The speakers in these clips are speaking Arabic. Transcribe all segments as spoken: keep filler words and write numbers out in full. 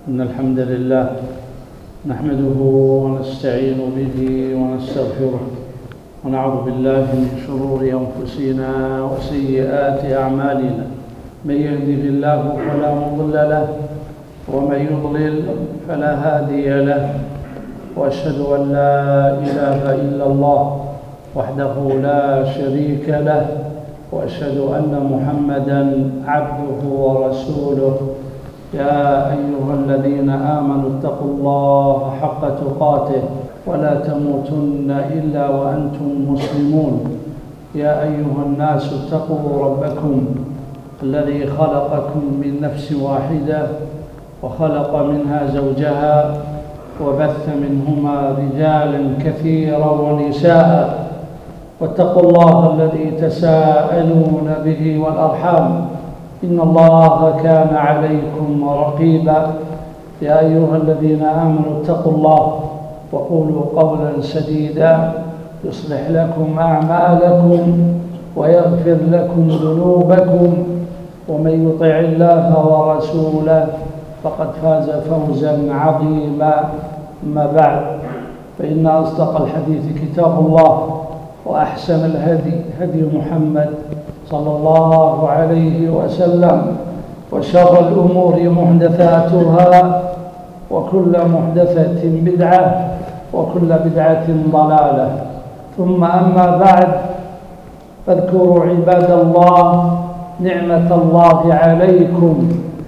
إن الحمد لله نحمده ونستعين به ونستغفره ونعوذ بالله من شرور أنفسنا وسيئات أعمالنا. من يهده الله فلا مضل له ومن يضلل فلا هادي له، وأشهد أن لا إله إلا الله وحده لا شريك له، وأشهد أن محمدًا عبده ورسوله. يا أيها الذين آمنوا اتقوا الله حق تقاته ولا تموتن إلا وأنتم مسلمون. يا أيها الناس اتقوا ربكم الذي خلقكم من نفس واحدة وخلق منها زوجها وبث منهما رجالا كثيرا ونساء، واتقوا الله الذي تساءلون به والأرحام إن الله كان عليكم رقيبا. يا أيها الذين آمنوا اتقوا الله وقولوا قولا سديدا يصلح لكم أعمالكم ويغفر لكم ذنوبكم، ومن يطع الله ورسوله فقد فاز فوزا عظيما. أما بعد، فإن أصدق الحديث كتاب الله، وأحسن الهدي هدي محمد صلى الله عليه وسلم، وشر الأمور محدثاتها، وكل محدثة بدعة، وكل بدعة ضلالة. ثم أما بعد، فاذكروا عباد الله نعمة الله عليكم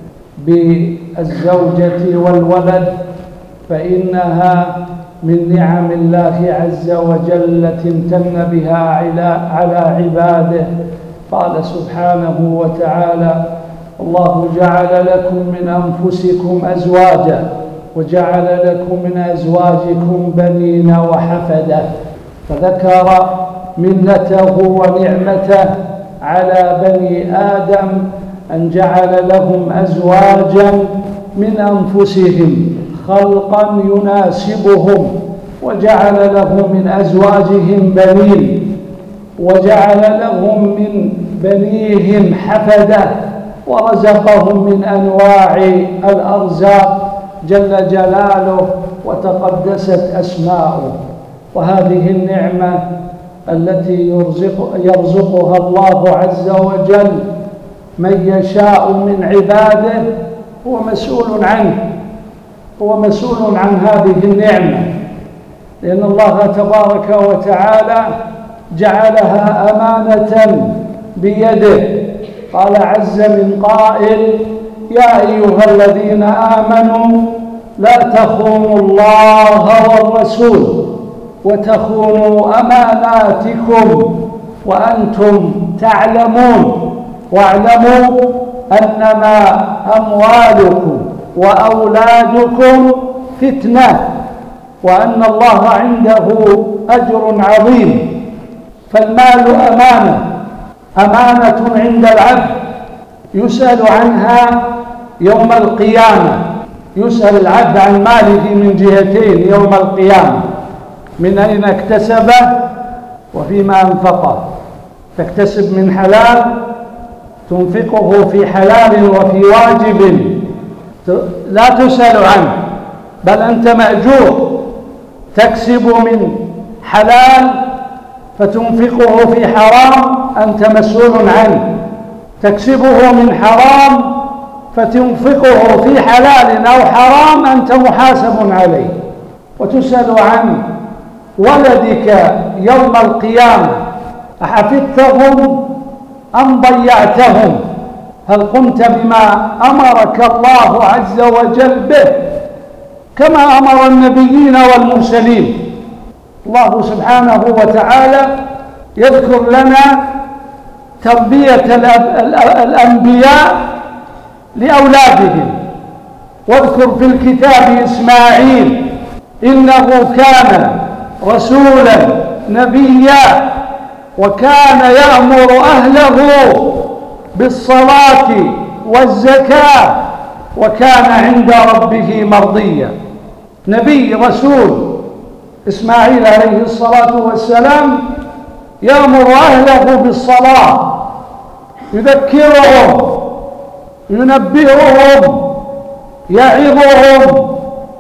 بالزوجة والولد، فإنها من نعم الله عز وجل التي امتن بها على عباده. قال سبحانه وتعالى: الله جعل لكم من أنفسكم أزواجا وجعل لكم من أزواجكم بنين وحفدة، فذكر منته ونعمته على بني آدم أن جعل لهم أزواجا من أنفسهم خلقا يناسبهم، وجعل لهم من أزواجهم بنين، وجعل لهم من بنيهم حفدة، ورزقهم من أنواع الأرزاق جل جلاله وتقدست أسماؤه. وهذه النعمة التي يرزق يرزقها الله عز وجل من يشاء من عباده هو مسؤول عنه هو مسؤول عن هذه النعمة، لأن الله تبارك وتعالى جعلها أمانة بيده. قال عز من قائل: يا أيها الذين آمنوا لا تخونوا الله والرسول وتخونوا أماناتكم وأنتم تعلمون، واعلموا أنما أموالكم وأولادكم فتنة وأن الله عنده أجر عظيم. فالمال أمانة أمانة عند العبد يسأل عنها يوم القيامة. يسأل العبد عن ماله من جهتين يوم القيامة: من أين اكتسبه وفيما أنفقه. تكتسب من حلال تنفقه في حلال وفي واجب لا تسأل عنه، بل أنت مأجور. تكسب من حلال فتنفقه في حرام، أنت مسؤول عنه. تكسبه من حرام فتنفقه في حلال أو حرام، أنت محاسب عليه. وتسأل عن ولدك يوم القيامة: أحفظتهم أم ضيعتهم؟ هل قمت بما أمرك الله عز وجل به كما أمر النبيين والمرسلين؟ الله سبحانه وتعالى يذكر لنا تربية الأنبياء لأولادهم. واذكر في الكتاب إسماعيل إنه كان رسولا نبيا وكان يأمر أهله بالصلاة والزكاة وكان عند ربه مرضيا. نبي رسول إسماعيل عليه الصلاة والسلام يأمر أهله بالصلاة، يذكرهم، ينبئهم يعظهم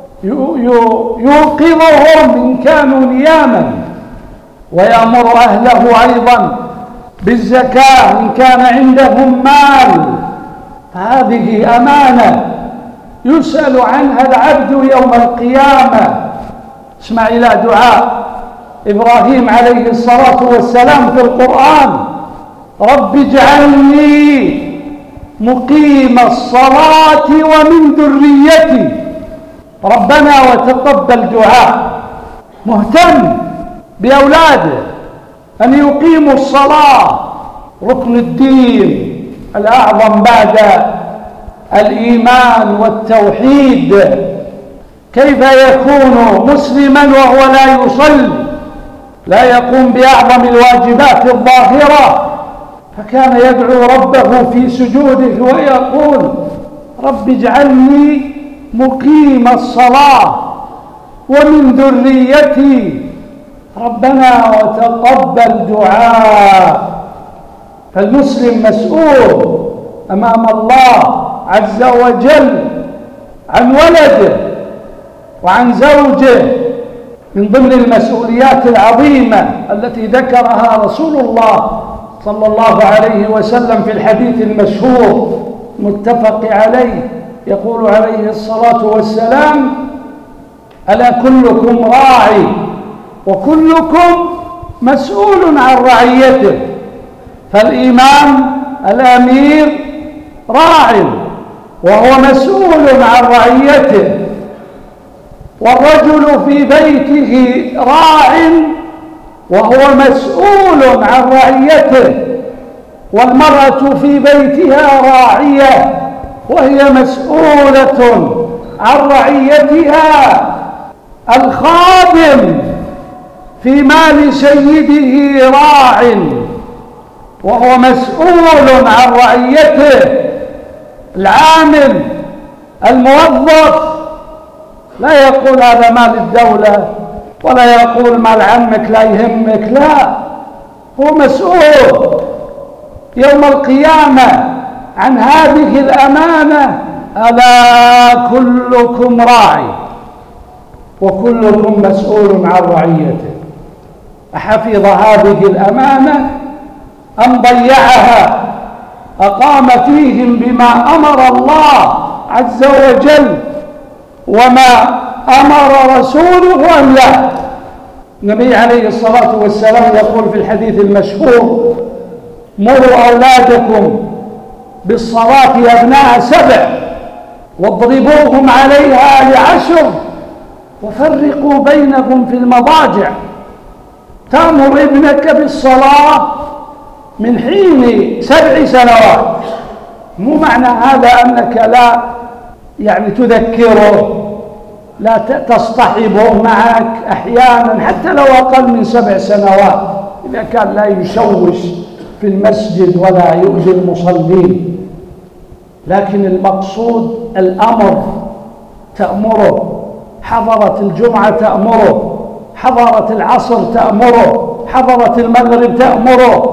يوقظهم إن كانوا نياما، ويأمر أهله أيضا بالزكاة إن كان عندهم مال. فهذه أمانة يسأل عنها العبد يوم القيامة. اسمع إلى دعاء إبراهيم عليه الصلاة والسلام في القرآن: رب اجعلني مقيم الصلاة ومن ذريتي. ربنا وتقبل دعاء، مهتم بأولاده أن يقيموا الصلاة، ركن الدين الأعظم بعد الإيمان والتوحيد. كيف يكون مسلما وهو لا يصلي، لا يقوم بأعظم الواجبات الظاهرة؟ فكان يدعو ربه في سجوده ويقول: رب اجعلني مقيم الصلاة ومن ذريتي. ربنا وتقبل دعاء. فالمسلم مسؤول أمام الله عز وجل عن ولده وعن زوجه، من ضمن المسؤوليات العظيمة التي ذكرها رسول الله صلى الله عليه وسلم في الحديث المشهور متفق عليه، يقول عليه الصلاة والسلام: ألا كلكم راعي وكلكم مسؤول عن رعيته. فالإمام الأمير راع وهو مسؤول عن رعيته، والرجل في بيته راع وهو مسؤول عن رعيته، والمرأة في بيتها راعية وهي مسؤولة عن رعيتها. الخادم في مال سيده راع وهو مسؤول عن رعيته. العامل الموظف لا يقول هذا مال الدولة، ولا يقول مال عمك لا يهمك، لا، هو مسؤول يوم القيامة عن هذه الأمانة. ألا كلكم راعي وكلكم مسؤول عن رعيته. أحفظ هذه الأمانة أم ضيعها؟ أقام فيهم بما أمر الله عز وجل وما أمر رسوله أم لا؟ النبي عليه الصلاة والسلام يقول في الحديث المشهور: مروا أولادكم بالصلاة يا أبناء سبع واضربوهم عليها لعشر وفرقوا بينهم في المضاجع. تأمر ابنك بالصلاة من حين سبع سنوات. مو معنى هذا أنك لا يعني تذكره، لا تصطحبه معك أحيانا حتى لو أقل من سبع سنوات، إذا كان لا يشوش في المسجد ولا يؤذي المصلين. لكن المقصود الأمر، تأمره. حضرت الجمعة تأمره، حضرت العصر تأمره، حضرت المغرب تأمره.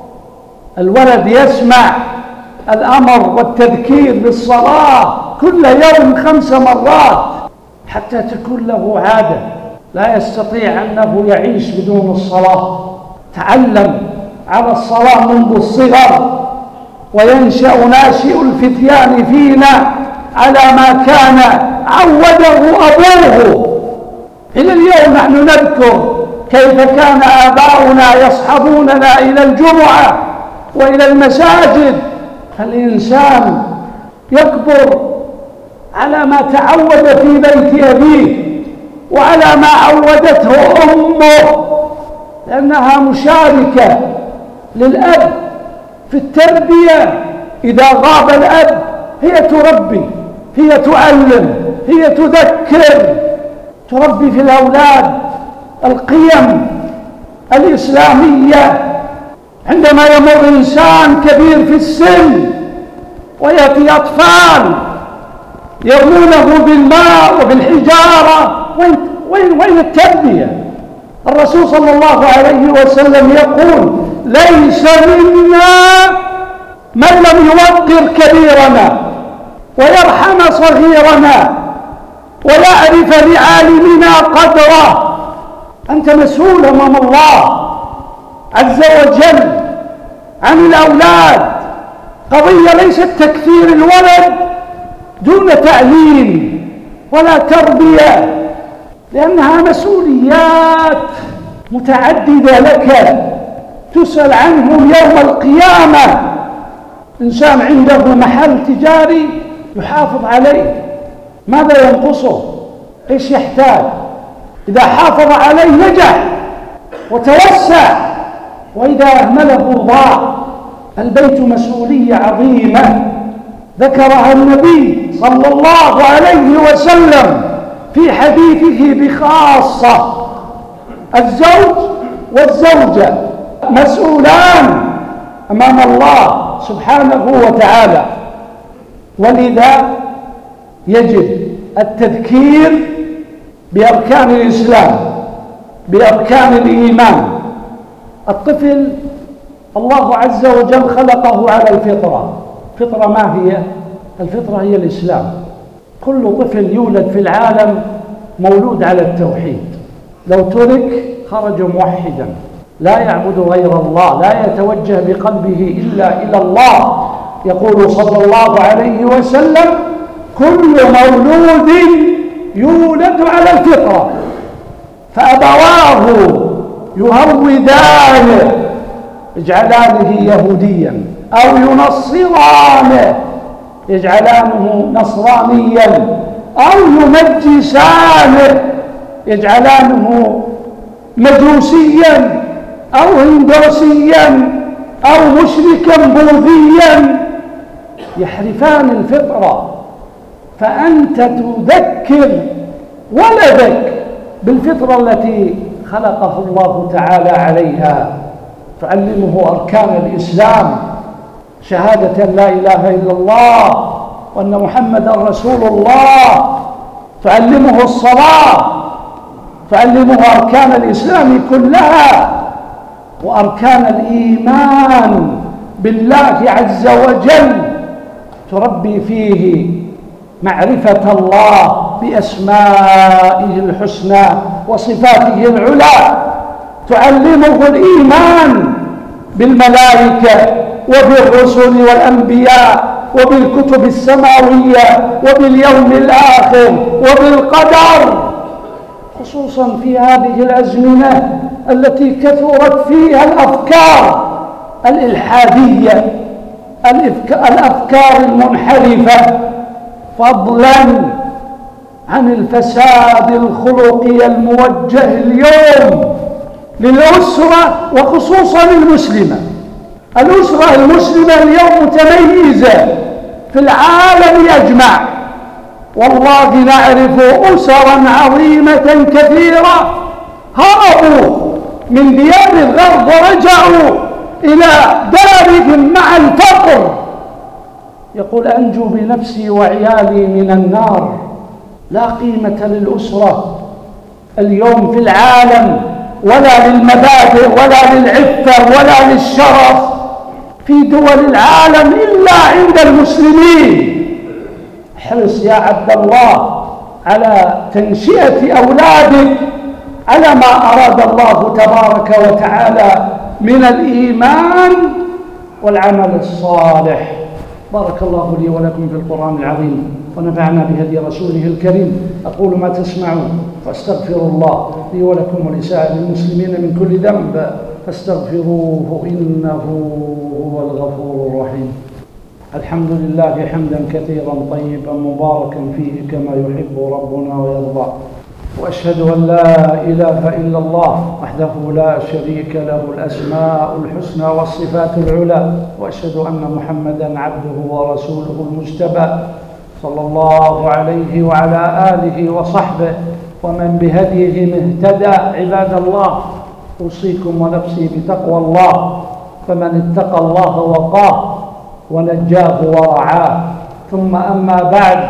الولد يسمع الأمر والتذكير بالصلاة كل يوم خمس مرات حتى تكون له عادة، لا يستطيع أنه يعيش بدون الصلاة. تعلم على الصلاة منذ الصغر، وينشأ ناشئ الفتيان فينا على ما كان عوده أبوه. إلى اليوم نحن نذكر كيف كان آباؤنا يصحبوننا إلى الجمعة وإلى المساجد. فالإنسان يكبر على ما تعود في بيت أبيه وعلى ما عودته أمه، لأنها مشاركة للأب في التربية. إذا غاب الأب هي تربي، هي تعلم، هي تذكر، تربي في الأولاد القيم الإسلامية. عندما يمر إنسان كبير في السن ويأتي أطفال يرمونه بالماء وبالحجارة، وين, وين, وين التربية؟ الرسول صلى الله عليه وسلم يقول: ليس منا من لم يوقر كبيرنا. ويرحم صغيرنا ويعرف لعالمنا قدره. أنت مسؤول أمام الله عز وجل عن الأولاد. قضية ليست تكثير الولد دون تعليم ولا تربية، لأنها مسؤوليات متعددة لك تسأل عنهم يوم القيامة. إنسان عنده محل تجاري يحافظ عليه، ماذا ينقصه؟ إيش يحتاج؟ إذا حافظ عليه نجح وتوسع، وإذا أهمله ضاع. البيت مسؤولية عظيمة ذكرها النبي صلى الله عليه وسلم في حديثه بخاصة. الزوج والزوجة مسؤولان أمام الله سبحانه وتعالى، ولذا يجب التذكير بأركان الإسلام، بأركان الإيمان. الطفل الله عز وجل خلقه على الفطرة. الفطرة ما هي؟ الفطرة هي الإسلام. كل طفل يولد في العالم مولود على التوحيد، لو ترك خرج موحدا لا يعبد غير الله، لا يتوجه بقلبه إلا إلى الله. يقول صلى الله عليه وسلم: كل مولود يولد على الفطرة فأبواه يهودانه يجعلانه يهوديا أو ينصرانه يجعلانه نصرانيا أو يمجسانه يجعلانه مجوسيا أو هندوسيا أو مشركا بوذيا. يحرفان الفطرة. فأنت تذكر ولدك بالفطرة التي خلقه الله تعالى عليها، تعلمه أركان الإسلام، شهادة لا إله إلا الله وأن محمدا رسول الله، تعلمه الصلاة، تعلمه أركان الإسلام كلها وأركان الإيمان بالله عز وجل، تربي فيه معرفة الله بأسمائه الحسنى وصفاته العلى، تعلمه الإيمان بالملائكة وبالرسل والأنبياء وبالكتب السماوية وباليوم الآخر وبالقدر، خصوصا في هذه الأزمنة التي كثرت فيها الأفكار الإلحادية، الأفكار المنحرفة، فضلا عن الفساد الخلقي الموجه اليوم للأسرة وخصوصا المسلمة. الأسرة المسلمة اليوم متميزة في العالم أجمع، والله نعرف أسرا عظيمة كثيرة هربوا من ديار الغرب ورجعوا إلى دارهم مع الفقر، يقول أنجو بنفسي وعيالي من النار. لا قيمة للأسرة اليوم في العالم، ولا للمبادئ ولا للعفة ولا للشرف في دول العالم إلا عند المسلمين. احرص يا عبد الله على تنشئة أولادك على ما أراد الله تبارك وتعالى من الإيمان والعمل الصالح. بارك الله لي ولكم في القرآن العظيم ونفعنا بهدي رسوله الكريم. أقول ما تسمعون فاستغفر الله لي ولكم ولسائر المسلمين من كل ذنب فاستغفروه إنه هو الغفور الرحيم. الحمد لله حمدا كثيرا طيبا مباركا فيه كما يحب ربنا ويرضى، وأشهد أن لا إله إلا الله وحده لا شريك له الأسماء الحسنى والصفات العلى، وأشهد أن محمدا عبده ورسوله المجتبى صلى الله عليه وعلى آله وصحبه ومن بهديه اهتدى. عباد الله، أوصيكم ونفسي بتقوى الله، فمن اتقى الله وقاه ونجاه ورعاه. ثم أما بعد،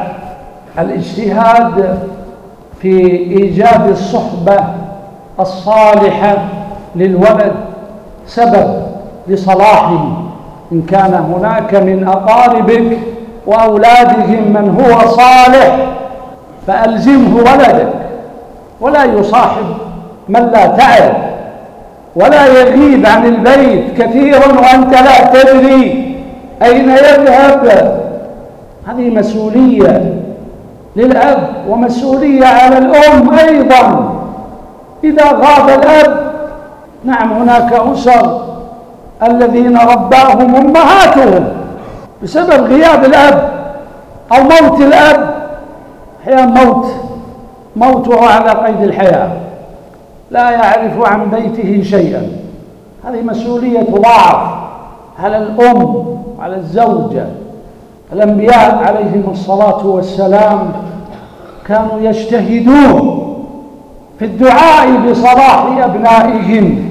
الاجتهاد في إيجاد الصحبة الصالحة للولد سبب لصلاحه. إن كان هناك من أقاربك وأولادهم من هو صالح فألزمه ولدك، ولا يصاحب من لا تعرف، ولا يغيب عن البيت كثيرا وأنت لا تدري أين يذهب. هذه مسؤولية للأب ومسؤولية على الأم أيضا إذا غاب الأب. نعم، هناك أسر الذين رباهم أمهاتهم بسبب غياب الأب أو موت الأب، أحيانا موت موته على قيد الحياة، لا يعرف عن بيته شيئا. هذه مسؤولية تضاعف على الأم وعلى الزوجة. الأنبياء عليهم الصلاة والسلام كانوا يجتهدون في الدعاء بصلاح أبنائهم.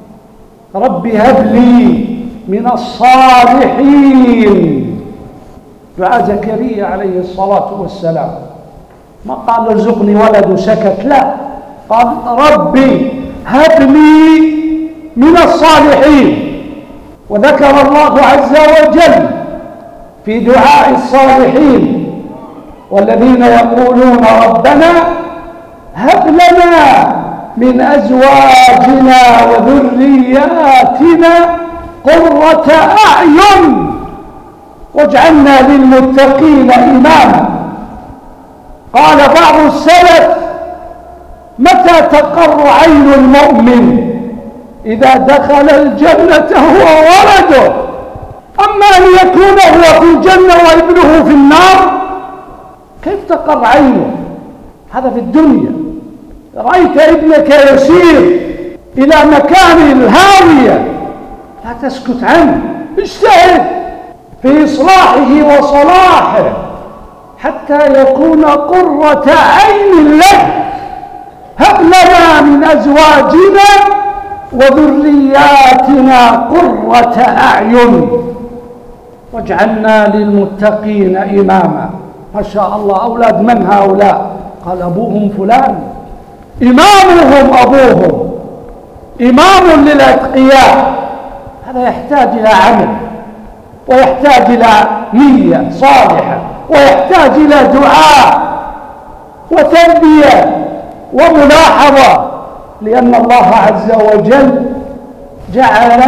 رب هب لي من الصالحين، دعاء زكريا عليه الصلاة والسلام. ما قال ارزقني ولد وسكت، لا، قال ربي هب لي من الصالحين. وذكر الله عز وجل في دعاء الصالحين والذين يقولون ربنا هب لنا من أزواجنا وذرياتنا قرة أعين واجعلنا للمتقين إماما. قال بعض السلف متى تقر عين المؤمن؟ إذا دخل الجنة هو ولده. أما أن يكون هو في الجنة وابنه في النار، كيف تقر عينه؟ هذا في الدنيا. رأيت ابنك يسير إلى مكان الهاوية لا تسكت عنه، اجتهد في إصلاحه وصلاحه حتى يكون قرة عين لك. هب لنا من أزواجنا وذرياتنا قرة أعين واجعلنا للمتقين إماما. ما شاء الله، أولاد من هؤلاء؟ قال أبوهم فلان، إمامهم أبوهم، إمام للأتقياء. هذا يحتاج إلى عمل، ويحتاج إلى نية صالحة، ويحتاج إلى دعاء وتربية وملاحظة، لأن الله عز وجل جعل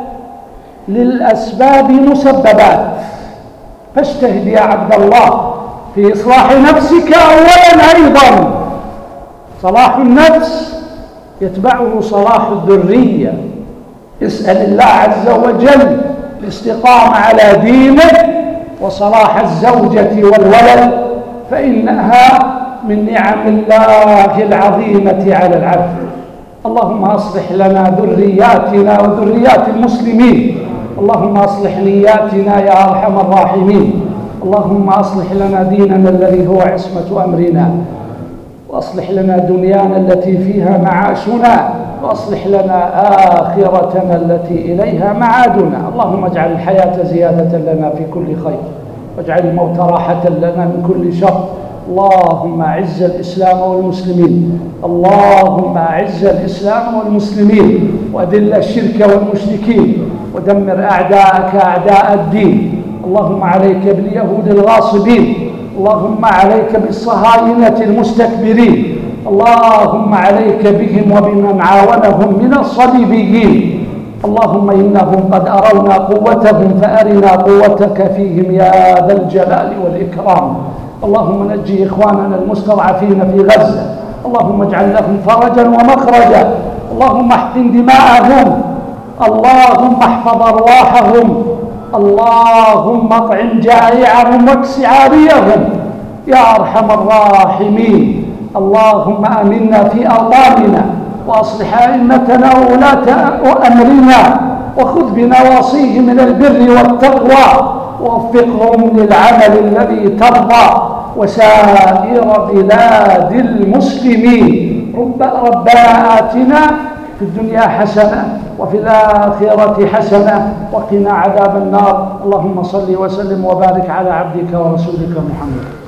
للأسباب مسببات. فاجتهد يا عبد الله في إصلاح نفسك أولا. أيضا صلاح النفس يتبعه صلاح الذرية. اسأل الله عز وجل الاستقامة على دينه وصلاح الزوجة والولد، فإنها من نعم الله العظيمة على العبد. اللهم أصلح لنا ذرياتنا وذريات المسلمين. اللهم أصلح نياتنا يا أرحم الراحمين. اللهم أصلح لنا ديننا الذي هو عصمة أمرنا، وأصلح لنا دنيانا التي فيها معاشنا، وأصلح لنا آخرتنا التي إليها معادنا. اللهم اجعل الحياة زيادة لنا في كل خير، واجعل الموت راحة لنا من كل شر. اللهم أعز الإسلام والمسلمين، اللهم أعز الإسلام والمسلمين، وأذل الشرك والمشركين، ودمر أعداءك أعداء الدين. اللهم عليك باليهود الغاصبين، اللهم عليك بالصهاينة المستكبرين، اللهم عليك بهم وبمن عاونهم من الصليبيين. اللهم إنهم قد أرونا قوتهم فأرنا قوتك فيهم يا ذا الجلال والإكرام. اللهم نجي إخواننا المستضعفين في غزة، اللهم اجعل لهم فرجا ومخرجا. اللهم احقن دماءهم، اللهم احفظ أرواحهم، اللهم اطعم جائعهم واكس عاريهم يا أرحم الراحمين. اللهم آمنا في أوطاننا، وأصلح أئمتنا وولاة أمرنا، وخذ بنواصيهم من البر والتقوى، ووفقهم للعمل الذي ترضى، وسائر بلاد المسلمين. رب ربنا آتنا في الدنيا حسنة وفي الآخرة حسنة وقنا عذاب النار. اللهم صل وسلم وبارك على عبدك ورسولك محمد.